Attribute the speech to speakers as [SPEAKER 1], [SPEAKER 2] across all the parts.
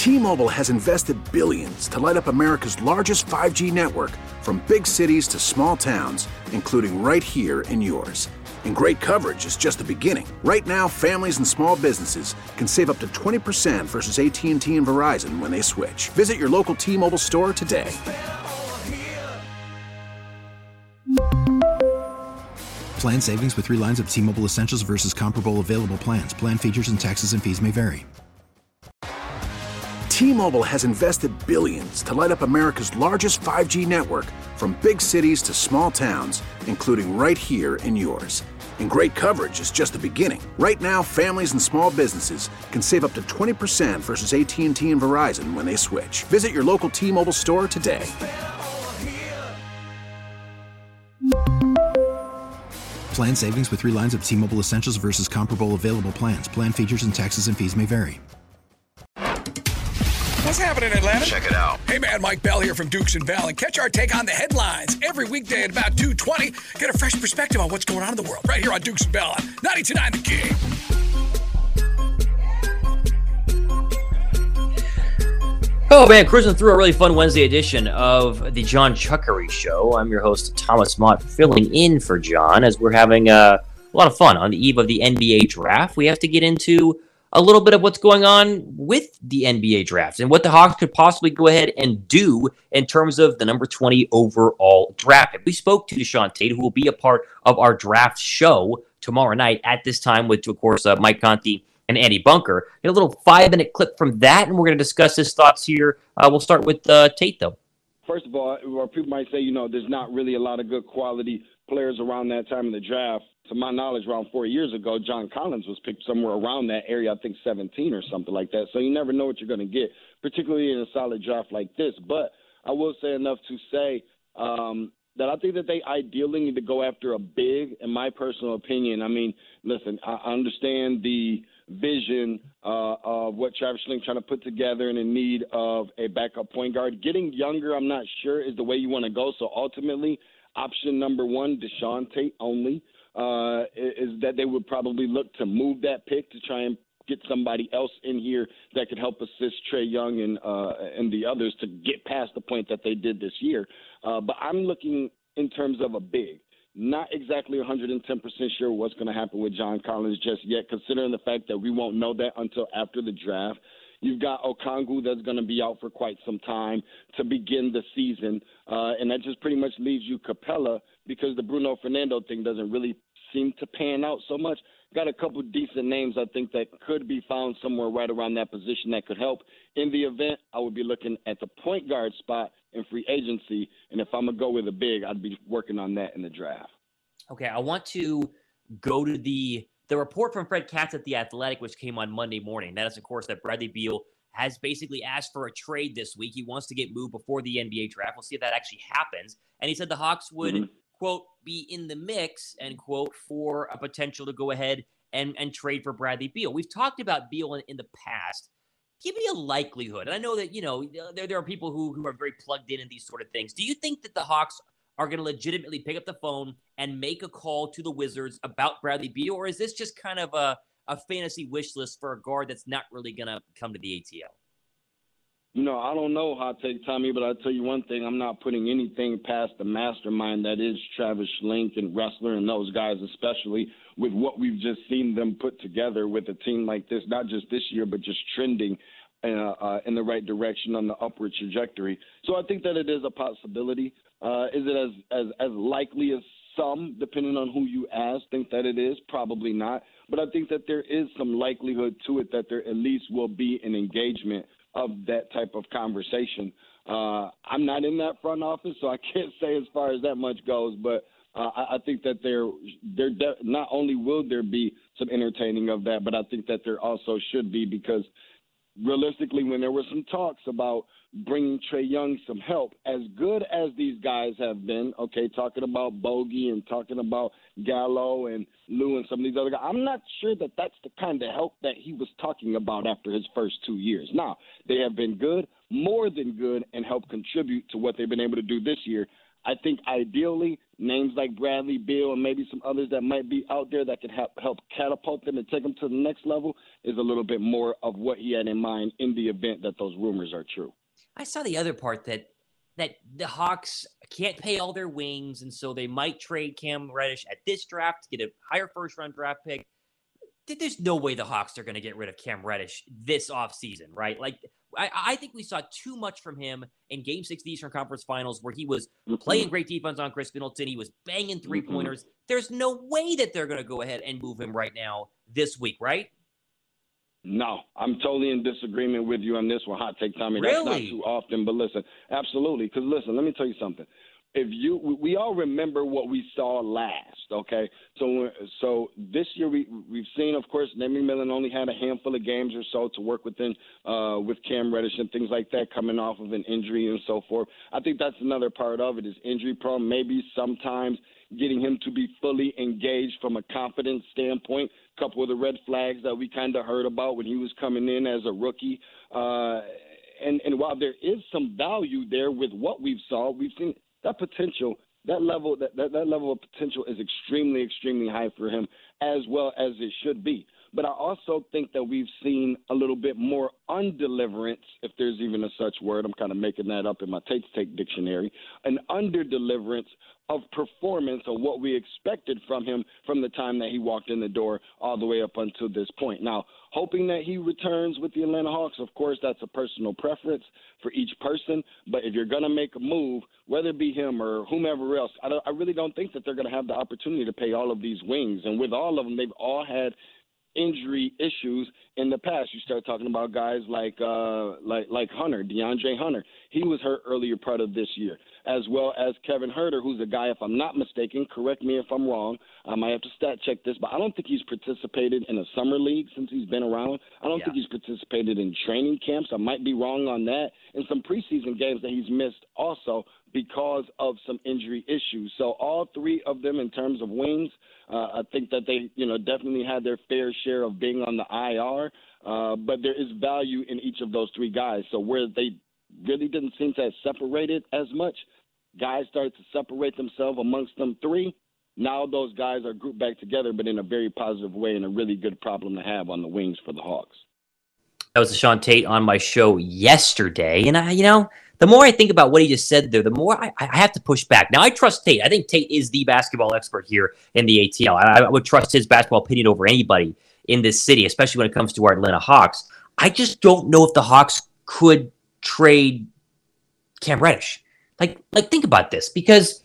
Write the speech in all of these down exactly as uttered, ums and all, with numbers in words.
[SPEAKER 1] T-Mobile has invested billions to light up America's largest five G network, from big cities to small towns, including right here in yours. And great coverage is just the beginning. Right now, families and small businesses can save up to twenty percent versus A T and T and Verizon when they switch. Visit your local T-Mobile store today.
[SPEAKER 2] Plan savings with three lines of T-Mobile Essentials versus comparable available plans. Plan features and taxes and fees may vary.
[SPEAKER 1] T-Mobile has invested billions to light up America's largest five G network, from big cities to small towns, including right here in yours. And great coverage is just the beginning. Right now, families and small businesses can save up to twenty percent versus A T and T and Verizon when they switch. Visit your local T-Mobile store today.
[SPEAKER 2] Plan savings with three lines of T-Mobile Essentials versus comparable available plans. Plan features and taxes and fees may vary.
[SPEAKER 3] What's happening in Atlanta?
[SPEAKER 4] Check it out.
[SPEAKER 3] Hey man, Mike Bell here from Dukes and Bell, and catch our take on the headlines every weekday at about two twenty. Get a fresh perspective on what's going on in the world right here on Dukes and Bell on ninety-two point nine The Game.
[SPEAKER 5] Oh man, cruising through a really fun Wednesday edition of the John Chuckery Show. I'm your host, Thomas Mott, filling in for John as we're having uh, a lot of fun on the eve of the N B A draft. We have to get into a little bit of what's going on with the N B A draft and what the Hawks could possibly go ahead and do in terms of the number twenty overall draft. We spoke to Deshaun Tate, who will be a part of our draft show tomorrow night at this time with, of course, uh, Mike Conti and Andy Bunker. Get a little five-minute clip from that, and we're going to discuss his thoughts here. Uh, we'll start with uh, Tate, though.
[SPEAKER 6] First of all, or people might say, you know, there's not really a lot of good quality players around that time in the draft. To my knowledge, around four years ago, John Collins was picked somewhere around that area, I think seventeen or something like that. So you never know what you're going to get, particularly in a solid draft like this. But I will say enough to say um, that I think that they ideally need to go after a big, in my personal opinion. I mean, listen, I understand the vision uh, of what Travis Schlenk trying to put together and in need of a backup point guard. Getting younger, I'm not sure, is the way you want to go. So ultimately, option number one, Deshaun Tate only, uh, is that they would probably look to move that pick to try and get somebody else in here that could help assist Trae Young and uh, and the others to get past the point that they did this year. Uh, but I'm looking in terms of a big. Not exactly one hundred ten percent sure what's going to happen with John Collins just yet, considering the fact that we won't know that until after the draft. You've got Okongwu that's going to be out for quite some time to begin the season, uh, and that just pretty much leaves you Capella because the Bruno Fernando thing doesn't really seem to pan out so much. Got a couple decent names I think that could be found somewhere right around that position that could help. In the event, I would be looking at the point guard spot in free agency, and if I'm going to go with a big, I'd be working on that in the draft.
[SPEAKER 5] Okay, I want to go to the the report from Fred Katz at The Athletic, which came on Monday morning. That is, of course, that Bradley Beal has basically asked for a trade this week. He wants to get moved before the N B A draft. We'll see if that actually happens. And he said the Hawks would, mm-hmm. quote, be in the mix, end quote, for a potential to go ahead and, and trade for Bradley Beal. We've talked about Beal in, in the past. Give me a likelihood. And I know that, you know, there, there are people who, who are very plugged in in these sort of things. Do you think that the Hawks are going to legitimately pick up the phone and make a call to the Wizards about Bradley Beal? Or is this just kind of a, a fantasy wish list for a guard that's not really going to come to the A T L?
[SPEAKER 6] You know, I don't know, Hot Take Tommy, but I'll tell you one thing. I'm not putting anything past the mastermind that is Travis Schlenk and Ressler and those guys, especially with what we've just seen them put together with a team like this, not just this year, but just trending uh, uh, in the right direction on the upward trajectory. So I think that it is a possibility. Uh, is it as, as, as likely as some, depending on who you ask, think that it is? Probably not. But I think that there is some likelihood to it that there at least will be an engagement of that type of conversation. Uh, I'm not in that front office, so I can't say as far as that much goes, but uh, I, I think that there, there de- not only will there be some entertaining of that, but I think that there also should be, because realistically, when there were some talks about bringing Trae Young some help, as good as these guys have been, okay, talking about Bogey and talking about Gallo and Lou and some of these other guys, I'm not sure that that's the kind of help that he was talking about after his first two years. Now, they have been good, more than good, and helped contribute to what they've been able to do this year. I think ideally names like Bradley Beal and maybe some others that might be out there that could help, help catapult them and take them to the next level is a little bit more of what he had in mind in the event that those rumors are true.
[SPEAKER 5] I saw the other part that that the Hawks can't pay all their wings, and so they might trade Cam Reddish at this draft to get a higher first-round draft pick. There's no way the Hawks are going to get rid of Cam Reddish this offseason, right? Like, I, I think we saw too much from him in Game six of the Eastern Conference Finals where he was mm-hmm. playing great defense on Chris Middleton. He was banging three-pointers. Mm-hmm. There's no way that they're going to go ahead and move him right now this week, right?
[SPEAKER 6] No, I'm totally in disagreement with you on this one. Hot take, Tommy.
[SPEAKER 5] Really?
[SPEAKER 6] That's not too often, but listen, absolutely. Because listen, let me tell you something. If you, we all remember what we saw last, okay? So, so this year we we've seen, of course, Nate McMillan only had a handful of games or so to work within uh, with Cam Reddish and things like that, coming off of an injury and so forth. I think that's another part of it is injury prone. Maybe sometimes getting him to be fully engaged from a confidence standpoint. A couple of the red flags that we kind of heard about when he was coming in as a rookie. Uh, and, and while there is some value there with what we've saw, we've seen that potential, that level, that, that, that level of potential is extremely, extremely high for him, as well as it should be. But I also think that we've seen a little bit more undeliverance, if there's even a such word. I'm kind of making that up in my Tate's Take dictionary. An underdeliverance of performance of what we expected from him from the time that he walked in the door all the way up until this point. Now, hoping that he returns with the Atlanta Hawks, of course, that's a personal preference for each person. But if you're going to make a move, whether it be him or whomever else, I, don't, I really don't think that they're going to have the opportunity to pay all of these wings. And with all of them, they've all had injury issues in the past. You start talking about guys like uh, like like Hunter, DeAndre Hunter. He was hurt earlier part of this year, as well as Kevin Huerter, who's a guy, if I'm not mistaken, correct me if I'm wrong, I might have to stat check this, but I don't think he's participated in a summer league since he's been around. I don't yeah. think he's participated in training camps. I might be wrong on that. And some preseason games that he's missed also because of some injury issues. So all three of them in terms of wings, uh, I think that they, you know, definitely had their fair share of being on the I R, uh, but there is value in each of those three guys. So where they really didn't seem to have separated as much, guys started to separate themselves amongst them three. Now those guys are grouped back together, but in a very positive way and a really good problem to have on the wings for the Hawks.
[SPEAKER 5] That was Sean Tate on my show yesterday. And I, you know, the more I think about what he just said there, the more I, I have to push back. Now, I trust Tate. I think Tate is the basketball expert here in the A T L. I, I would trust his basketball opinion over anybody in this city, especially when it comes to our Atlanta Hawks. I just don't know if the Hawks could trade Cam Reddish. Like, like think about this, because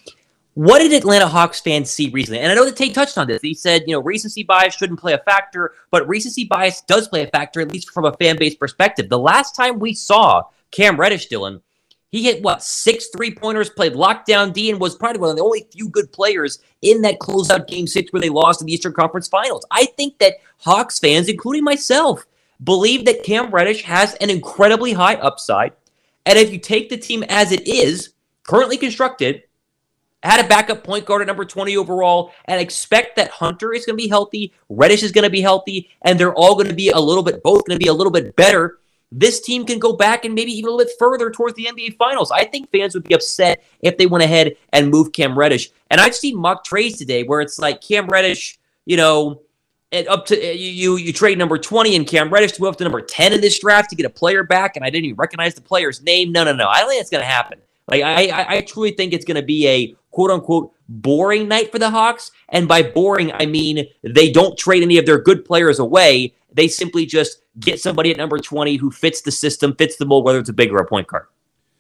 [SPEAKER 5] what did Atlanta Hawks fans see recently? And I know that Tate touched on this. He said, you know, recency bias shouldn't play a factor, but recency bias does play a factor, at least from a fan base perspective. The last time we saw Cam Reddish, Dylan, he hit, what, six three-pointers, played lockdown D, and was probably one of the only few good players in that closeout Game six where they lost in the Eastern Conference Finals. I think that Hawks fans, including myself, believe that Cam Reddish has an incredibly high upside. And if you take the team as it is, currently constructed, had a backup point guard at number twenty overall, and expect that Hunter is going to be healthy, Reddish is going to be healthy, and they're all going to be a little bit, both going to be a little bit better, this team can go back and maybe even a little bit further towards the N B A Finals. I think fans would be upset if they went ahead and moved Cam Reddish. And I've seen mock trades today where it's like Cam Reddish, you know, up to you, you, you trade number twenty and Cam Reddish to move up to number ten in this draft to get a player back, and I didn't even recognize the player's name. No, no, no. I don't think it's going to happen. Like I, I, I truly think it's going to be a quote-unquote boring night for the Hawks. And by boring, I mean they don't trade any of their good players away. They simply just get somebody at number twenty who fits the system, fits the mold, whether it's a big or a point guard.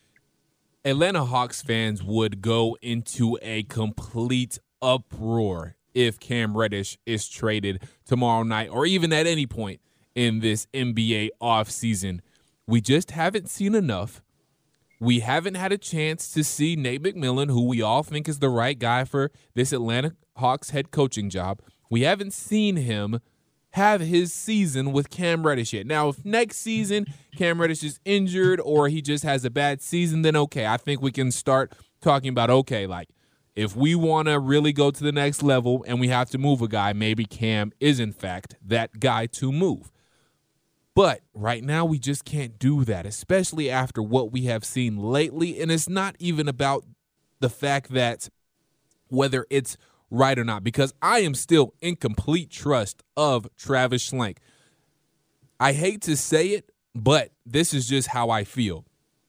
[SPEAKER 4] Atlanta Hawks fans would go into a complete uproar if Cam Reddish is traded tomorrow night or even at any point in this N B A offseason. We just haven't seen enough. We haven't had a chance to see Nate McMillan, who we all think is the right guy for this Atlanta Hawks head coaching job. We haven't seen him have his season with Cam Reddish yet. Now, if next season Cam Reddish is injured or he just has a bad season, then okay, I think we can start talking about, okay, like, if we want to really go to the next level and we have to move a guy, maybe Cam is, in fact, that guy to move. But right now, we just can't do that, especially after what we have seen lately. And it's not even about the fact that whether it's right or not, because I am still in complete trust of Travis Schlenk. I hate to say it, but this is just how I feel.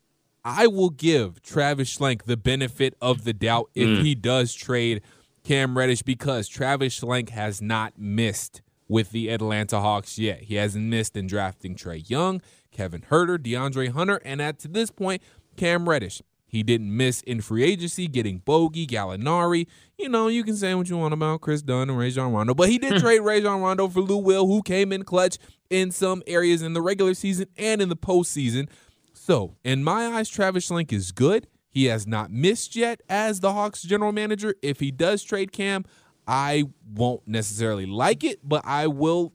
[SPEAKER 4] I will give Travis Schlenk the benefit of the doubt if mm. he does trade Cam Reddish, because Travis Schlenk has not missed with the Atlanta Hawks yet. He hasn't missed in drafting Trae Young, Kevin Huerter, DeAndre Hunter, and at to this point, Cam Reddish. He didn't miss in free agency getting Bogey, Gallinari. You know, you can say what you want about Chris Dunn and Rajon Rondo, but he did trade Rajon Rondo for Lou Will, who came in clutch in some areas in the regular season and in the postseason. So, in my eyes, Travis Schlenk is good. He has not missed yet as the Hawks general manager. If he does trade Cam, I won't necessarily like it, but I will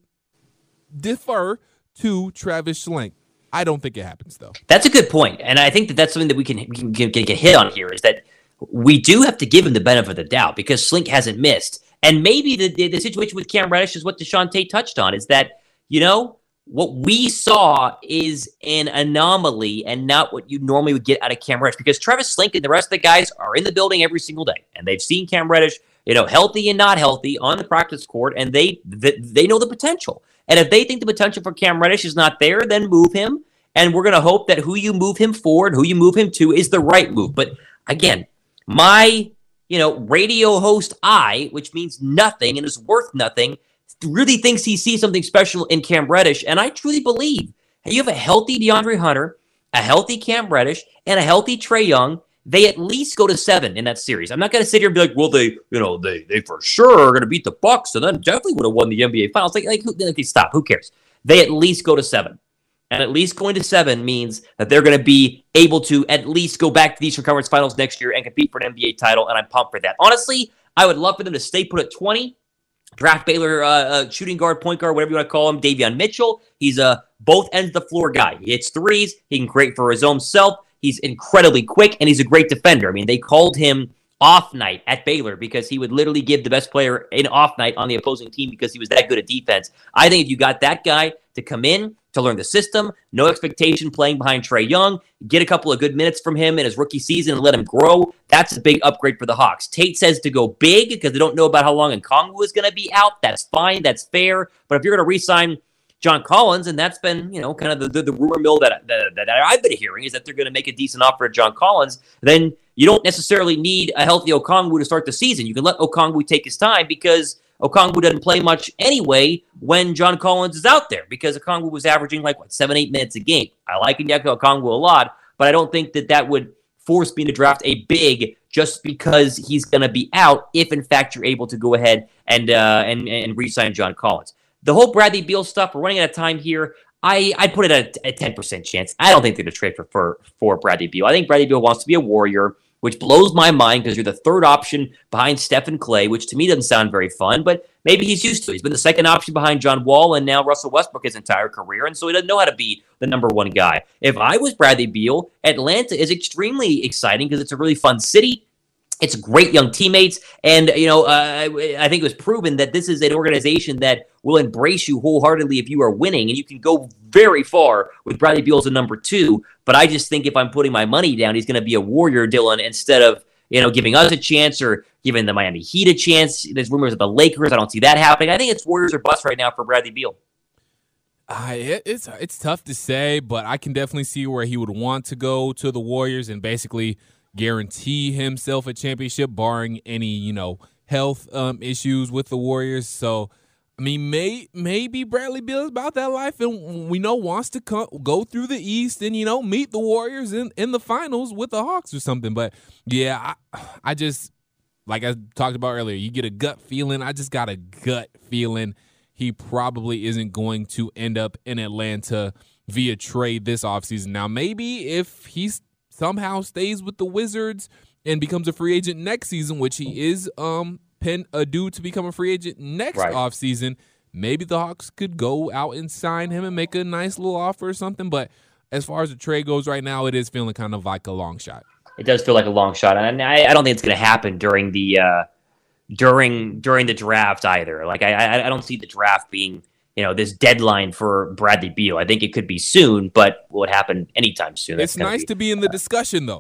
[SPEAKER 4] defer to Travis Schlenk. I don't think it happens, though.
[SPEAKER 5] That's a good point, and I think that that's something that we can, we can get, get hit on here, is that we do have to give him the benefit of the doubt because Schlenk hasn't missed. And maybe the, the, the situation with Cam Reddish is what Deshaun Tate touched on, is that, you know, what we saw is an anomaly and not what you normally would get out of Cam Reddish, because Travis Schlenk and the rest of the guys are in the building every single day, and they've seen Cam Reddish, you know, healthy and not healthy on the practice court, and they they, they know the potential. And if they think the potential for Cam Reddish is not there, then move him. And we're going to hope that who you move him for and who you move him to is the right move. But again, my, you know, radio host I, which means nothing and is worth nothing, really thinks he sees something special in Cam Reddish. And I truly believe you have a healthy DeAndre Hunter, a healthy Cam Reddish, and a healthy Trae Young. They at least go to seven in that series. I'm not going to sit here and be like, well, they, you know, they they for sure are going to beat the Bucks and then definitely would have won the N B A Finals. Like, like, okay, stop. Who cares? They at least go to seven. And at least going to seven means that they're going to be able to at least go back to the Eastern Conference Finals next year and compete for an N B A title, and I'm pumped for that. Honestly, I would love for them to stay put at twenty, draft Baylor uh, uh, shooting guard, point guard, whatever you want to call him, Davion Mitchell. He's a both ends of the floor guy. He hits threes. He can create for his own self. He's incredibly quick, and he's a great defender. I mean, they called him off night at Baylor because he would literally give the best player an off night on the opposing team because he was that good at defense. I think if you got that guy to come in, to learn the system, no expectation playing behind Trae Young, get a couple of good minutes from him in his rookie season and let him grow, that's a big upgrade for the Hawks. Tate says to go big because they don't know about how long Okongwu is going to be out. That's fine. That's fair. But if you're going to re-sign John Collins, and that's been, you know, kind of the, the, the rumor mill that, that, that I've been hearing is that they're going to make a decent offer to John Collins, then you don't necessarily need a healthy Okongwu to start the season. You can let Okongwu take his time because Okongwu doesn't play much anyway when John Collins is out there, because Okongwu was averaging like, what, seven, eight minutes a game. I like Onyeka Okongwu a lot, but I don't think that that would force me to draft a big just because he's going to be out if, in fact, you're able to go ahead and uh, and, and re-sign John Collins. The whole Bradley Beal stuff, we're running out of time here. I, I'd put it at a ten percent chance. I don't think they're going to trade for, for, for Bradley Beal. I think Bradley Beal wants to be a Warrior, which blows my mind because you're the third option behind Stephen Clay, which to me doesn't sound very fun, but maybe he's used to it. He's been the second option behind John Wall and now Russell Westbrook his entire career, and so he doesn't know how to be the number one guy. If I was Bradley Beal, Atlanta is extremely exciting because it's a really fun city. It's great young teammates, and you know, uh, I think it was proven that this is an organization that will embrace you wholeheartedly if you are winning, and you can go very far with Bradley Beal as a number two. But I just think if I'm putting my money down, he's going to be a Warrior, Dylan, instead of, you know, giving us a chance or giving the Miami Heat a chance. There's rumors of the Lakers. I don't see that happening. I think it's Warriors or bust right now for Bradley Beal.
[SPEAKER 4] Uh, it, it's it's tough to say, but I can definitely see where he would want to go to the Warriors and basically guarantee himself a championship, barring any, you know, health um, issues with the Warriors. So, I mean, may, maybe Bradley Beal is about that life, and we know wants to come, go through the East and, you know, meet the Warriors in, in the finals with the Hawks or something. But, yeah, I, I just, like I talked about earlier, you get a gut feeling. I just got a gut feeling he probably isn't going to end up in Atlanta via trade this offseason. Now, maybe if he's somehow stays with the Wizards and becomes a free agent next season, which he is um pen uh, due to become a free agent next right. offseason, maybe the Hawks could go out and sign him and make a nice little offer or something. But as far as the trade goes right now, it is feeling kind of like a long shot.
[SPEAKER 5] It does feel like a long shot, and I, I don't think it's going to happen during the uh, during during the draft either. Like I I don't see the draft being, you know, this deadline for Bradley Beal. I think it could be soon, but will it happen anytime soon?
[SPEAKER 4] It's nice be, to be in the discussion, though.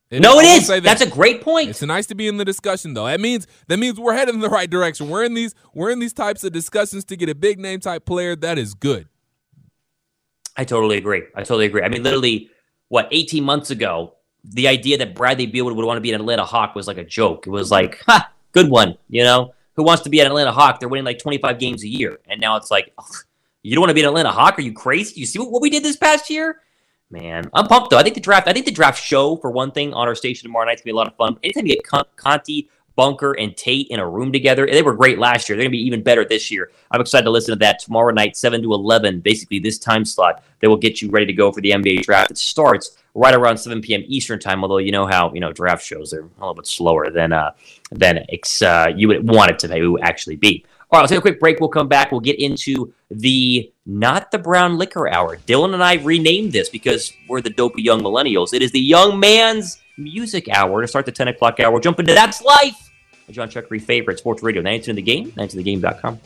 [SPEAKER 4] It
[SPEAKER 5] no,
[SPEAKER 4] is.
[SPEAKER 5] it is. That's a great point.
[SPEAKER 4] It's nice to be in the discussion, though. That means that means we're headed in the right direction. We're in these we're in these types of discussions to get a big name type player. That is good.
[SPEAKER 5] I totally agree. I totally agree. I mean, literally, what, eighteen months ago, the idea that Bradley Beal would, would want to be an Atlanta Hawk was like a joke. It was like, ha, good one. You know, who wants to be an Atlanta Hawk? They're winning like twenty-five games a year. And now it's like, ugh, you don't want to be an Atlanta Hawk? Are you crazy? You see what, what we did this past year? Man, I'm pumped, though. I think the draft, I think the draft show, for one thing, on our station tomorrow night is going to be a lot of fun. Anytime you get Con- Conti, Bunker, and Tate in a room together, they were great last year. They're going to be even better this year. I'm excited to listen to that tomorrow night, seven to eleven, basically this time slot that will get you ready to go for the N B A draft. It starts right around seven p.m. Eastern time, although you know how, you know, draft shows are a little bit slower than uh, than it's, uh, you would want it to maybe actually be. All right, let's take a quick break. We'll come back. We'll get into the Not the Brown Liquor Hour. Dylan and I renamed this because we're the dopey young millennials. It is the Young Man's Music Hour to start the ten o'clock hour. We'll jump into That's Life, a John Chuckery favorite, Sports Radio, ninety-two in the Game, ninety-two in the game dot com.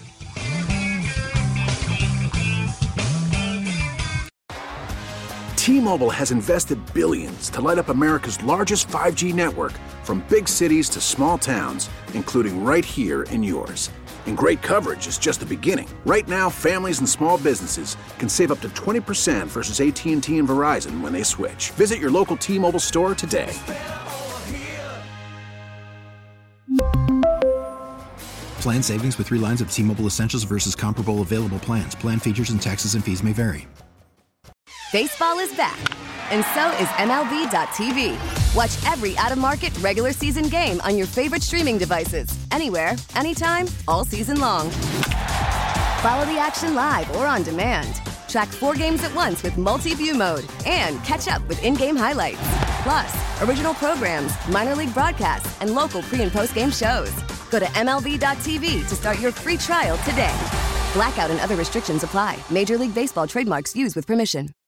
[SPEAKER 1] T-Mobile has invested billions to light up America's largest five G network, from big cities to small towns, including right here in yours. And great coverage is just the beginning. Right now, families and small businesses can save up to twenty percent versus A T and T and Verizon when they switch. Visit your local T-Mobile store today.
[SPEAKER 2] Plan savings with three lines of T-Mobile Essentials versus comparable available plans. Plan features and taxes and fees may vary.
[SPEAKER 7] Baseball is back, and so is M L B dot T V. Watch every out-of-market regular season game on your favorite streaming devices, anywhere, anytime, all season long. Follow the action live or on demand. Track four games at once with multi-view mode and catch up with in-game highlights. Plus, original programs, minor league broadcasts, and local pre- and post-game shows. Go to M L B dot T V to start your free trial today. Blackout and other restrictions apply. Major League Baseball trademarks used with permission.